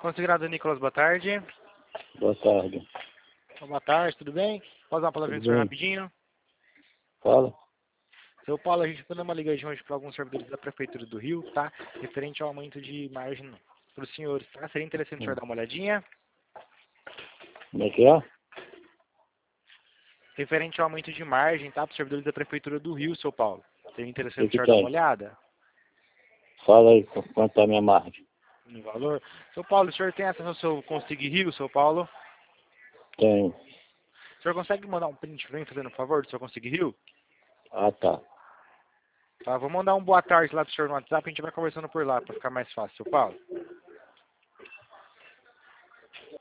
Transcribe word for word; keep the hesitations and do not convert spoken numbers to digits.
Considerado Nicolas, boa tarde. Boa tarde. Boa tarde, tudo bem? Posso dar uma palavrinha do senhor rapidinho? Fala. Seu Paulo, a gente está dando uma ligadinha hoje para alguns servidores da Prefeitura do Rio, tá? Referente ao aumento de margem para os senhores, tá? Seria interessante o senhor Hum. dar uma olhadinha? Como é que é? Referente ao aumento de margem, tá? Para os servidores da Prefeitura do Rio, seu Paulo. Seria interessante O o que senhor dar uma tem? olhada Fala aí qu- quanto é a minha margem. no valor? Seu Paulo, o senhor tem acesso ao seu Consig Rio, seu Paulo? Tenho. O senhor consegue mandar um print para mim, fazendo um favor, do seu Consig Rio? Ah, tá. Tá, vou mandar um boa tarde lá pro senhor no WhatsApp, a gente vai conversando por lá, para ficar mais fácil, seu Paulo.